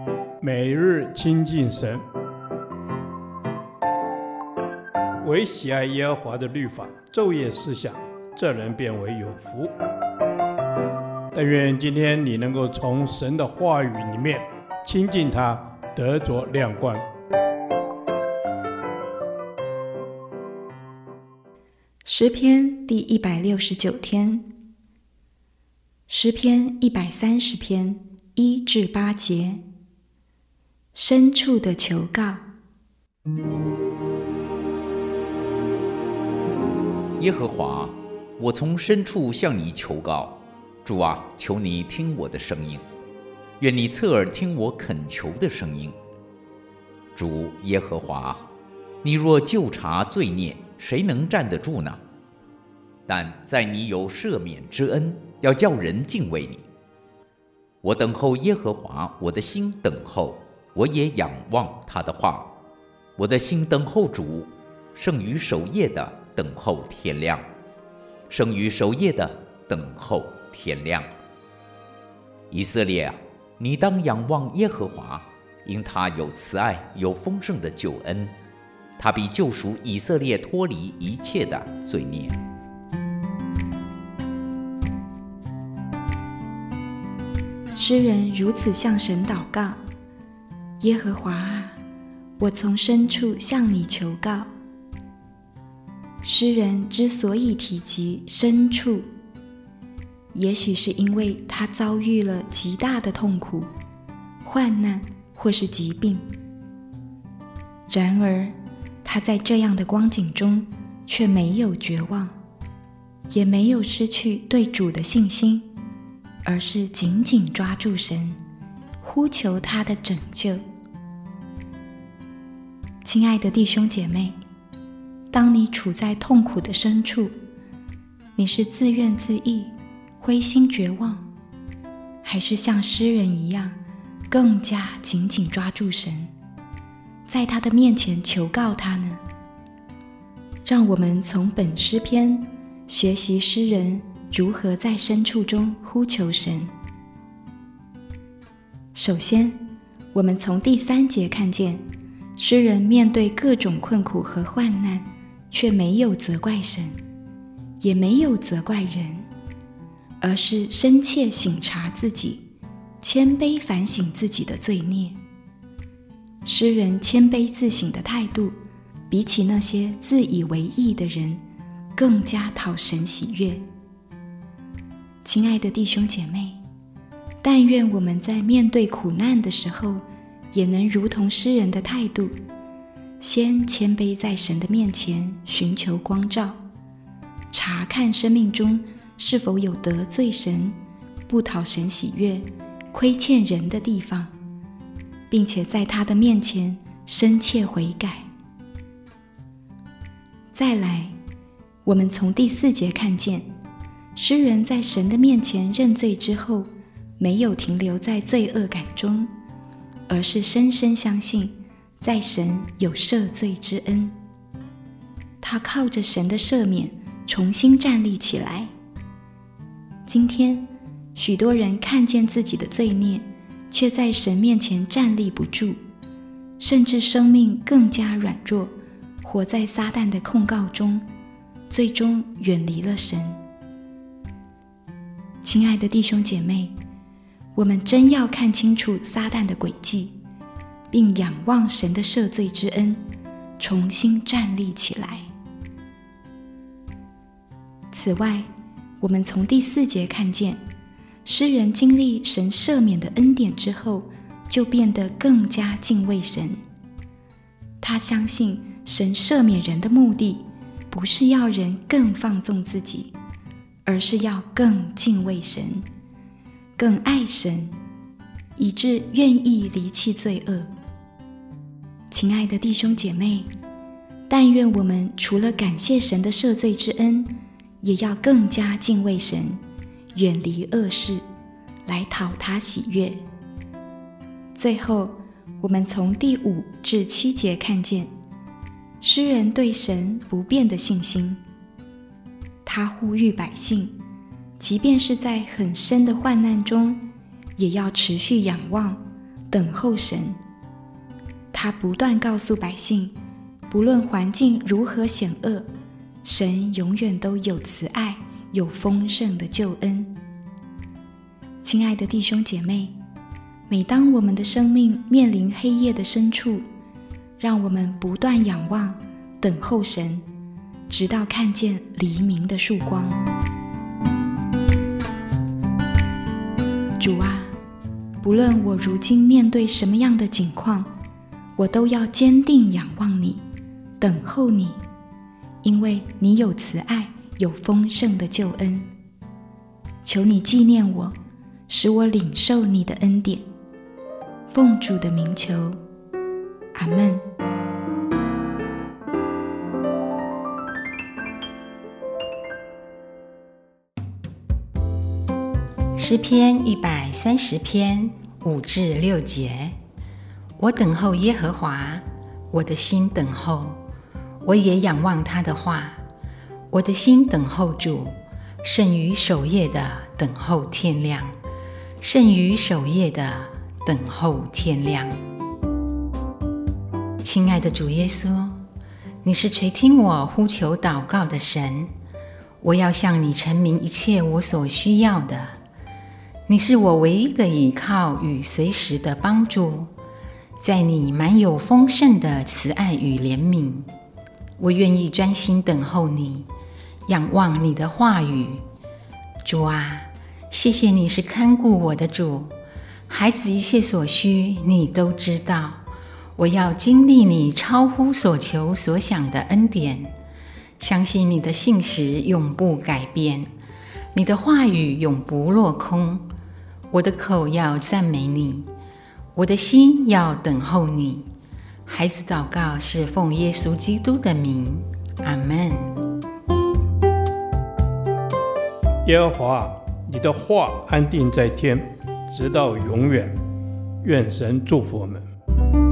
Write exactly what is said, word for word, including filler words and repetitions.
每日亲近神，唯喜爱耶和华的律法，昼夜思想，这人变为有福。但愿今天你能够从神的话语里面亲近他，得着亮光。 诗篇第一百六十九天，诗篇一百三十篇一至八节，深处的求告。 耶和华，我从深处向你求告，主啊，求你听我的声音，愿你侧耳听我恳求的声音。主耶和华，你若究察罪孽，谁能站得住呢？但在你有赦免之恩，要叫人敬畏你。我等候耶和华，我的心等候，我也仰望他的话。我的心等候主，胜于守夜的等候天亮，胜于守夜的等候天亮。以色列啊，你当仰望耶和华，因他有慈爱，有丰盛的救恩，他必救赎以色列脱离一切的罪孽。 诗人如此向神祷告：耶和华啊，我从深处向你求告。诗人之所以提及深处，也许是因为他遭遇了极大的痛苦、患难或是疾病。然而他在这样的光景中却没有绝望，也没有失去对主的信心，而是紧紧抓住神，呼求他的拯救。亲爱的弟兄姐妹，当你处在痛苦的深处，你是自怨自艾、灰心绝望，还是像诗人一样更加紧紧抓住神，在他的面前求告他呢？让我们从本诗篇学习诗人如何在深处中呼求神。首先，我们从第三节看见，诗人面对各种困苦和患难，却没有责怪神，也没有责怪人，而是深切省察自己，谦卑反省自己的罪孽。诗人谦卑自省的态度，比起那些自以为义的人，更加讨神喜悦。亲爱的弟兄姐妹，但愿我们在面对苦难的时候，也能如同诗人的态度，先谦卑在神的面前寻求光照，查看生命中是否有得罪神、不讨神喜悦、亏欠人的地方，并且在他的面前深切悔改。再来，我们从第四节看见，诗人在神的面前认罪之后，没有停留在罪恶感中，而是深深相信在神有赦罪之恩。他靠着神的赦免重新站立起来。今天许多人看见自己的罪孽，却在神面前站立不住，甚至生命更加软弱，活在撒旦的控告中，最终远离了神。亲爱的弟兄姐妹，我们真要看清楚撒旦的诡计，并仰望神的赦罪之恩，重新站立起来。此外，我们从第四节看见，诗人经历神赦免的恩典之后，就变得更加敬畏神。他相信神赦免人的目的，不是要人更放纵自己，而是要更敬畏神，更爱神，以致愿意离弃罪恶。亲爱的弟兄姐妹，但愿我们除了感谢神的赦罪之恩，也要更加敬畏神，远离恶事，来讨他喜悦。最后，我们从第五至七节看见，诗人对神不变的信心。他呼吁百姓，即便是在很深的患难中，也要持续仰望， 等候神。他不断告诉百姓，不论环境如何险恶，神永远都有慈爱，有丰盛的救恩。亲爱的弟兄姐妹，每当我们的生命面临黑夜的深处，让我们不断仰望，等候神，直到看见黎明的曙光。主啊，不论我如今面对什么样的境况，我都要坚定仰望你，等候你，因为你有慈爱，有丰盛的救恩。求你纪念我，使我领受你的恩典。奉主的名求，阿们。 诗篇一百三十篇五至六节，我等候耶和华，我的心等候，我也仰望他的话。我的心等候主，胜于守夜的等候天亮，胜于守夜的等候天亮。亲爱的主耶稣，你是垂听我呼求祷告的神，我要向你陈明一切我所需要的。你是我唯一的依靠与随时的帮助，在你满有丰盛的慈爱与怜悯，我愿意专心等候你，仰望你的话语。主啊，谢谢你是看顾我的主，孩子一切所需你都知道。我要经历你超乎所求所想的恩典，相信你的信实永不改变，你的话语永不落空。我的口要赞美你，我的心要等候你。孩子祷告是奉耶稣基督的名，阿们。 耶和华，你的话安定在天，直到永远。愿神祝福我们。